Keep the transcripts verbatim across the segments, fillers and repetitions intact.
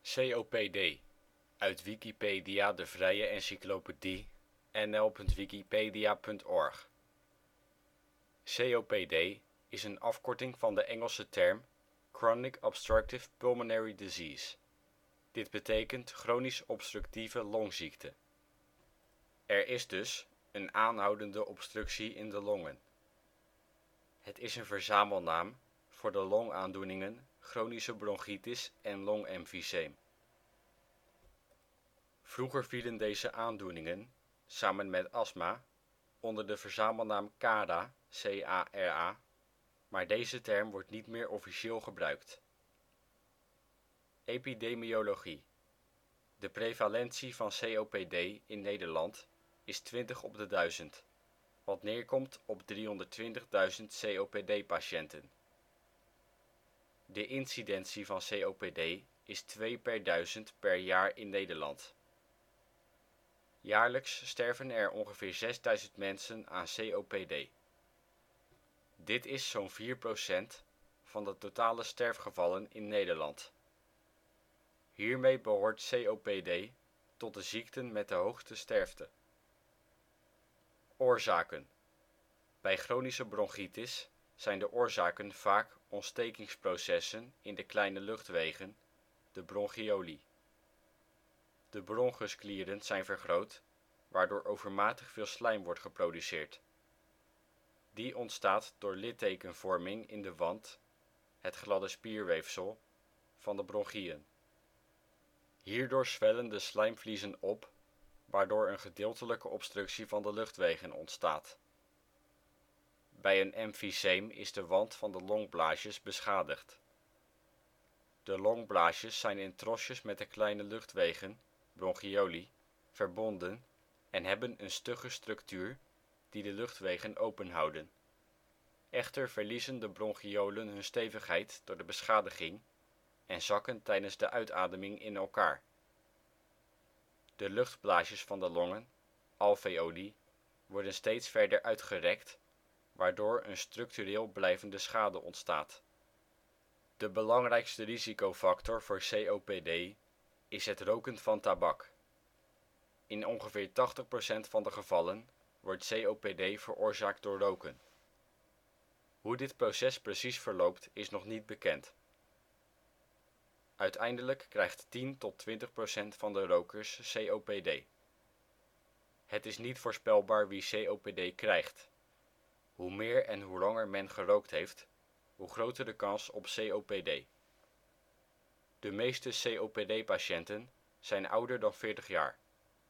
C O P D, uit Wikipedia, de vrije encyclopedie. N L punt wikipedia punt org. C O P D is een afkorting van de Engelse term Chronic Obstructive Pulmonary Disease. Dit betekent chronisch obstructieve longziekte. Er is dus een aanhoudende obstructie in de longen. Het is een verzamelnaam voor de longaandoeningen chronische bronchitis en longemfyseem. Vroeger vielen deze aandoeningen, samen met astma, onder de verzamelnaam CARA, C A R A, maar deze term wordt niet meer officieel gebruikt. Epidemiologie. De prevalentie van C O P D in Nederland is twintig op de duizend, wat neerkomt op driehonderdtwintigduizend C O P D-patiënten. De incidentie van C O P D is twee per duizend per jaar in Nederland. Jaarlijks sterven er ongeveer zesduizend mensen aan C O P D. Dit is zo 'n vier procent van de totale sterfgevallen in Nederland. Hiermee behoort C O P D tot de ziekten met de hoogste sterfte. Oorzaken. Bij chronische bronchitis zijn de oorzaken vaak ontstekingsprocessen in de kleine luchtwegen, de bronchioli. De bronchusklieren zijn vergroot, waardoor overmatig veel slijm wordt geproduceerd. Die ontstaat door littekenvorming in de wand, het gladde spierweefsel, van de bronchieën. Hierdoor zwellen de slijmvliezen op, waardoor een gedeeltelijke obstructie van de luchtwegen ontstaat. Bij een emfyseem is de wand van de longblaasjes beschadigd. De longblaasjes zijn in trosjes met de kleine luchtwegen, bronchioli, verbonden en hebben een stugge structuur die de luchtwegen openhouden. Echter verliezen de bronchiolen hun stevigheid door de beschadiging en zakken tijdens de uitademing in elkaar. De luchtblaasjes van de longen, alveoli, worden steeds verder uitgerekt, waardoor een structureel blijvende schade ontstaat. De belangrijkste risicofactor voor C O P D is het roken van tabak. In ongeveer tachtig procent van de gevallen wordt C O P D veroorzaakt door roken. Hoe dit proces precies verloopt is nog niet bekend. Uiteindelijk krijgt tien tot twintig procent van de rokers C O P D. Het is niet voorspelbaar wie C O P D krijgt. Hoe meer en hoe langer men gerookt heeft, hoe groter de kans op C O P D. De meeste C O P D-patiënten zijn ouder dan veertig jaar.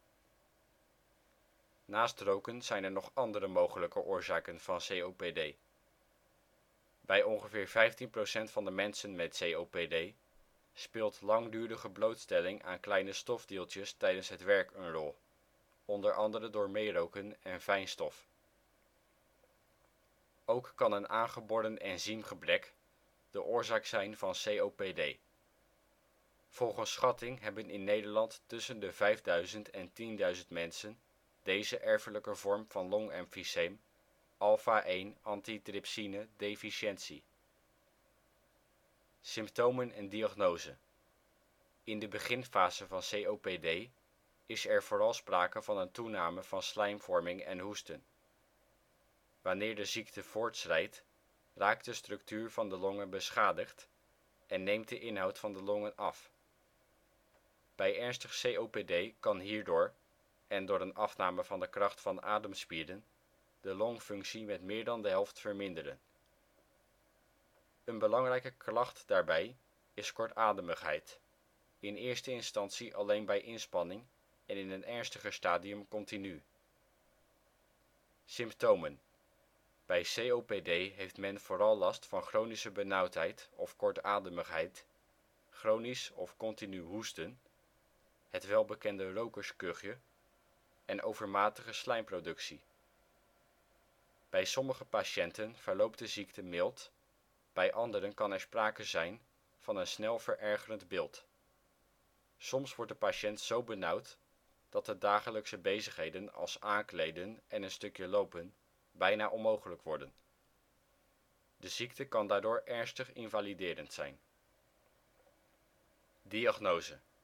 Naast roken zijn er nog andere mogelijke oorzaken van C O P D. Bij ongeveer vijftien procent van de mensen met C O P D speelt langdurige blootstelling aan kleine stofdeeltjes tijdens het werk een rol, onder andere door meeroken en fijnstof. Ook kan een aangeboren enzymgebrek de oorzaak zijn van C O P D. Volgens schatting hebben in Nederland tussen de vijfduizend en tienduizend mensen deze erfelijke vorm van longemfyseem, alpha één antitrypsine deficiëntie. Symptomen en diagnose. In de beginfase van C O P D is er vooral sprake van een toename van slijmvorming en hoesten. Wanneer de ziekte voortschrijdt, raakt de structuur van de longen beschadigd en neemt de inhoud van de longen af. Bij ernstig C O P D kan hierdoor, en door een afname van de kracht van ademspieren, de longfunctie met meer dan de helft verminderen. Een belangrijke klacht daarbij is kortademigheid, in eerste instantie alleen bij inspanning en in een ernstiger stadium continu. Symptomen. Bij C O P D heeft men vooral last van chronische benauwdheid of kortademigheid, chronisch of continu hoesten, het welbekende rokerskuchje en overmatige slijmproductie. Bij sommige patiënten verloopt de ziekte mild, bij anderen kan er sprake zijn van een snel verergerend beeld. Soms wordt de patiënt zo benauwd dat de dagelijkse bezigheden als aankleden en een stukje lopen bijna onmogelijk worden. De ziekte kan daardoor ernstig invaliderend zijn. Diagnose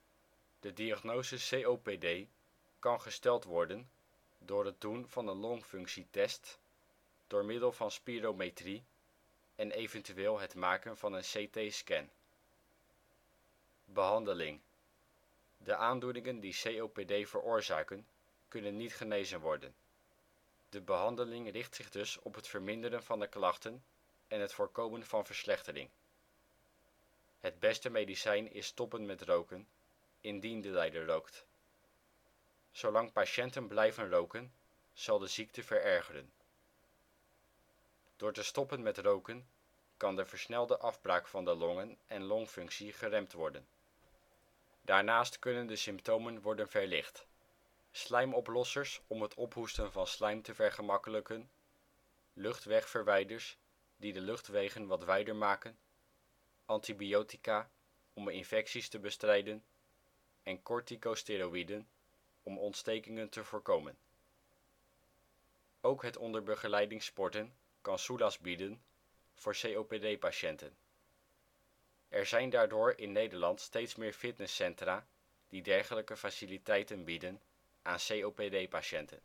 De diagnose C O P D kan gesteld worden door het doen van een longfunctietest door middel van spirometrie en eventueel het maken van een C T-scan. Behandeling. De aandoeningen die C O P D veroorzaken kunnen niet genezen worden. De behandeling richt zich dus op het verminderen van de klachten en het voorkomen van verslechtering. Het beste medicijn is stoppen met roken, indien de lijder rookt. Zolang patiënten blijven roken, zal de ziekte verergeren. Door te stoppen met roken kan de versnelde afbraak van de longen en longfunctie geremd worden. Daarnaast kunnen de symptomen worden verlicht. Slijmoplossers om het ophoesten van slijm te vergemakkelijken, luchtwegverwijders die de luchtwegen wat wijder maken, antibiotica om infecties te bestrijden en corticosteroïden om ontstekingen te voorkomen. Ook het onder begeleiding sporten kan soelaas bieden voor C O P D-patiënten. Er zijn daardoor in Nederland steeds meer fitnesscentra die dergelijke faciliteiten bieden aan C O P D-patiënten.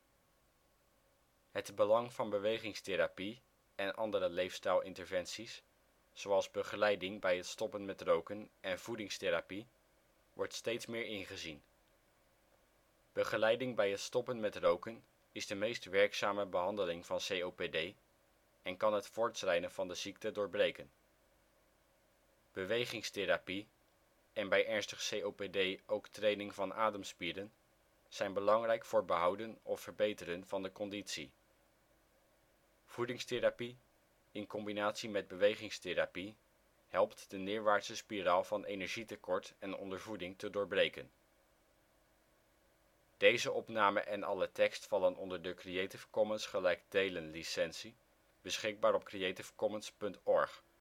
Het belang van bewegingstherapie en andere leefstijlinterventies, zoals begeleiding bij het stoppen met roken en voedingstherapie, wordt steeds meer ingezien. Begeleiding bij het stoppen met roken is de meest werkzame behandeling van C O P D en kan het voortschrijden van de ziekte doorbreken. Bewegingstherapie, en bij ernstig C O P D ook training van ademspieren, zijn belangrijk voor behouden of verbeteren van de conditie. Voedingstherapie, in combinatie met bewegingstherapie, helpt de neerwaartse spiraal van energietekort en ondervoeding te doorbreken. Deze opname en alle tekst vallen onder de Creative Commons gelijk delen licentie, beschikbaar op creativecommons punt org.